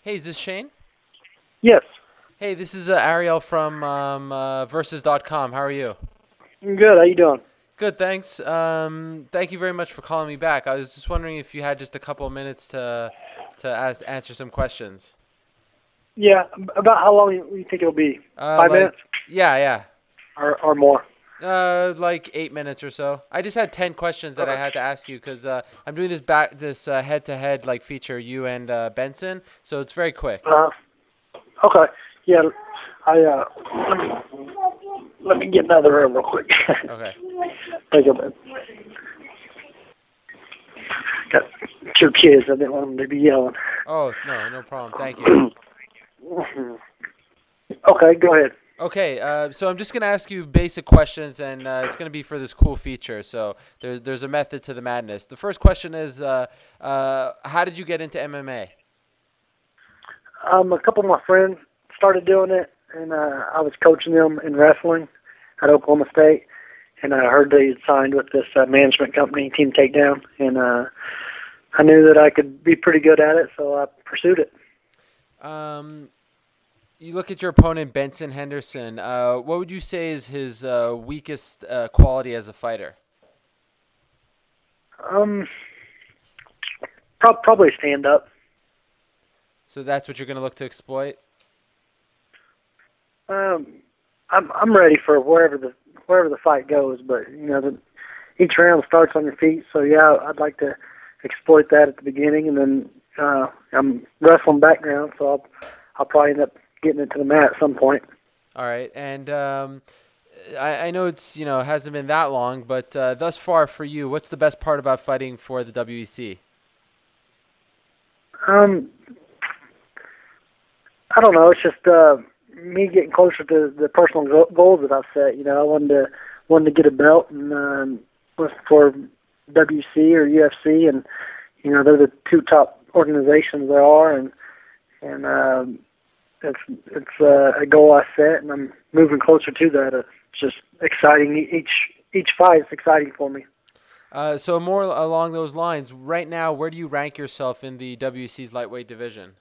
Hey, is this Shane? Yes. Hey, this is Ariel from Versus.com. How are you? I'm good. How you doing? Good, thanks. Thank you very much for calling me back. I was just wondering if you had just a couple of minutes to answer some questions. Yeah. About how long you think it'll be? Uh, Five like, minutes yeah, yeah. or more? Like 8 minutes or so. I just had 10 questions that I Okay. had to ask you because I'm doing this head-to-head like feature, you and Benson. So it's very quick. Uh, okay. Yeah. I let me let me get another room real quick. Okay. Take a minute. Got two kids. I didn't want them to be yelling. Oh, no, no problem. Thank you. Okay. Go ahead. Okay, so I'm just gonna ask you basic questions, and it's gonna be for this cool feature. So there's a method to the madness. The first question is, how did you get into MMA? A couple of my friends started doing it, and I was coaching them in wrestling at Oklahoma State, and I heard they had signed with this management company, Team Takedown, and I knew that I could be pretty good at it, so I pursued it. Um, you look at your opponent Benson Henderson. What would you say is his weakest quality as a fighter? Um, probably stand up. So that's what you're gonna look to exploit. Um, I'm ready for wherever the fight goes, but each round starts on your feet, so yeah, I'd like to exploit that at the beginning, and then I'm wrestling background, so I'll probably end up getting it to the mat at some point. All right, and I know it's hasn't been that long, but thus far for you, what's the best part about fighting for the WEC? Um, I don't know. It's just me getting closer to the personal goals that I've set. I wanted to get a belt and was for WC or UFC, and they're the two top organizations there are, and it's a goal I set, and I'm moving closer to that. It's just exciting. Each fight is exciting for me. So more along those lines, right now, where do you rank yourself in the WC's lightweight division?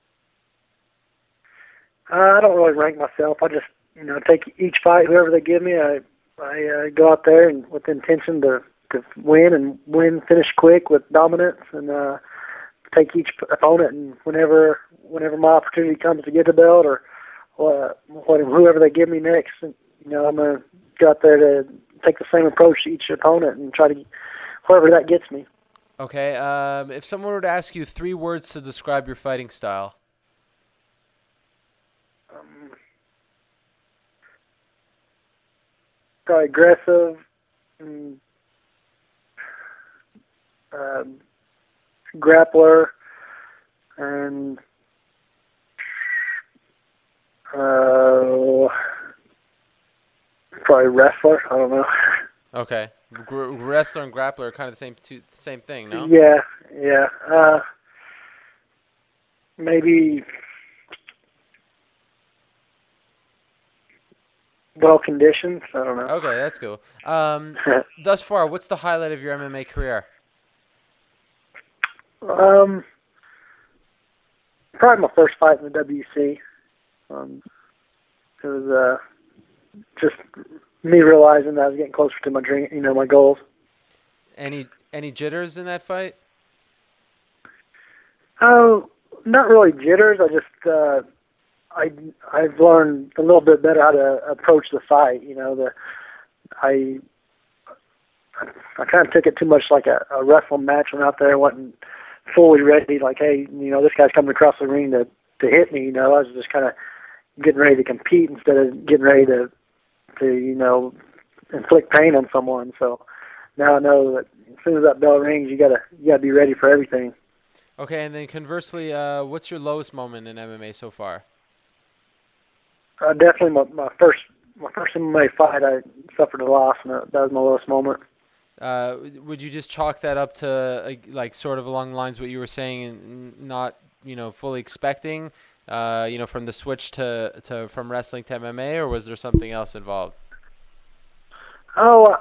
I don't really rank myself. I just take each fight, whoever they give me. I go out there and with the intention to win, finish quick with dominance, and take each opponent. And whenever my opportunity comes to get the belt or whoever they give me next, I'm gonna go out there to take the same approach to each opponent and try to wherever that gets me. Okay. If someone were to ask you 3 words to describe your fighting style, Um, Probably aggressive, and, um, grappler, and uh, probably wrestler. I don't know. okay, wrestler and grappler are kind of same thing, no? Yeah, yeah. Maybe well conditioned. I don't know. Okay, that's cool. Thus far, what's the highlight of your MMA career? um, Probably my first fight in the WC. Um, it was just me realizing that I was getting closer to my dream, my goals. Any jitters in that fight? Oh, not really jitters. I I've learned a little bit better how to approach the fight. I I kind of took it too much like a wrestling match. When out there, I wasn't fully ready. Like, hey, this guy's coming across the ring to hit me. I was just kind of getting ready to compete instead of getting ready to inflict pain on someone. So now I know that as soon as that bell rings, you gotta be ready for everything. Okay, and then conversely, what's your lowest moment in MMA so far? Definitely my first MMA fight, I suffered a loss, and that was my lowest moment. Would you just chalk that up to like sort of along the lines what you were saying and not fully expecting from the switch to from wrestling to MMA, or was there something else involved? Oh,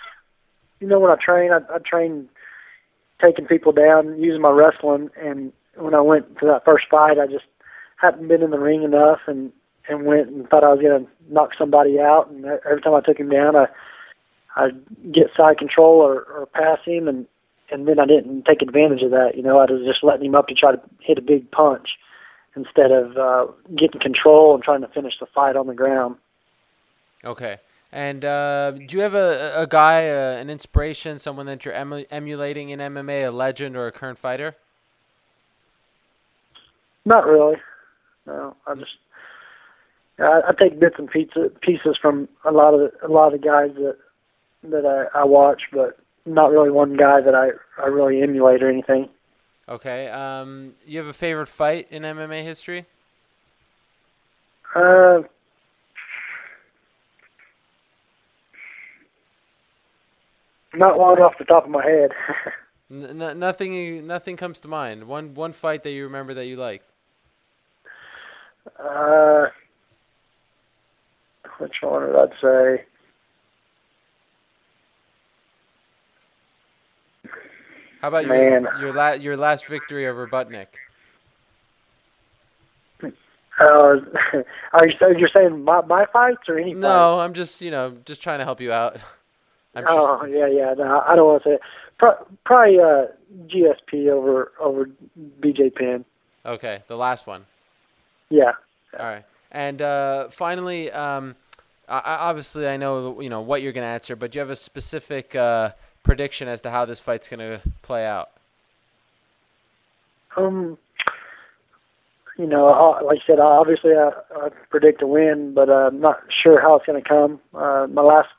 when I train, I train taking people down using my wrestling, and when I went to that first fight, I just hadn't been in the ring enough, and went and thought I was going to knock somebody out. And every time I took him down, I'd get side control or pass him, and then I didn't take advantage of that. I was just letting him up to try to hit a big punch instead of getting control and trying to finish the fight on the ground. Okay. And do you have a guy, an inspiration, someone that you're emulating in MMA, a legend or a current fighter? Not really. No, I take bits and pieces from a lot of the guys that I watch, but not really one guy that I really emulate or anything. Okay. You have a favorite fight in MMA history? Not one off the top of my head. Nothing comes to mind. One fight that you remember that you liked. Which one did I say? How about your last victory over Butnick? You're saying my fights or any fights? No, I'm just just trying to help you out. Yeah. No, I don't want to say it. Probably GSP over BJ Penn. Okay, the last one. Yeah. All right. And finally, obviously I know what you're going to answer, but do you have a specific prediction as to how this fight's going to play out? Like I said, obviously I predict a win, but I'm not sure how it's going to come. My last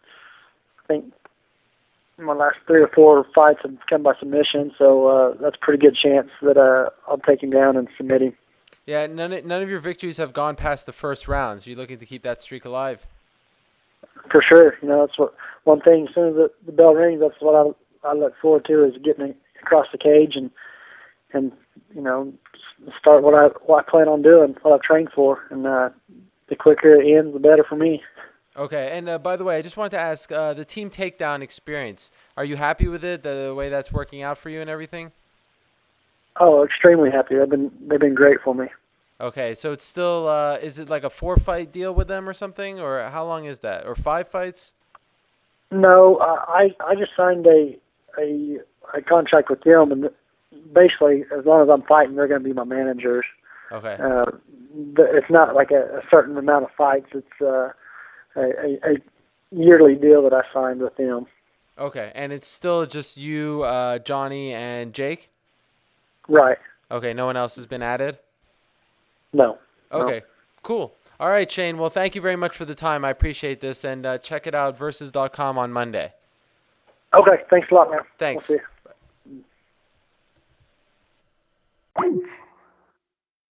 3 or 4 fights have come by submission, so that's a pretty good chance that I'll take him down and submit him. Yeah, none of your victories have gone past the first rounds. Are you looking to keep that streak alive? For sure. That's one thing. As soon as the bell rings, that's what I look forward to, is getting across the cage and start what I plan on doing, what I've trained for, and the quicker it ends, the better for me. Okay, and by the way, I just wanted to ask the team takedown experience. Are you happy with it? The way that's working out for you and everything? Oh, extremely happy. They've been great for me. Okay, so it's still is it like a 4-fight deal with them or something, or how long is that? Or 5 fights? No, I just signed a contract with them, and basically, as long as I'm fighting, they're going to be my managers. Okay. It's not like a certain amount of fights. It's a yearly deal that I signed with them. Okay, and it's still just you, Johnny, and Jake? Right. Okay, no one else has been added? No. Okay, no. Cool. All right, Shane. Well, thank you very much for the time. I appreciate this, and check it out, versus.com on Monday. Okay, thanks a lot, man. Thanks. We'll see you.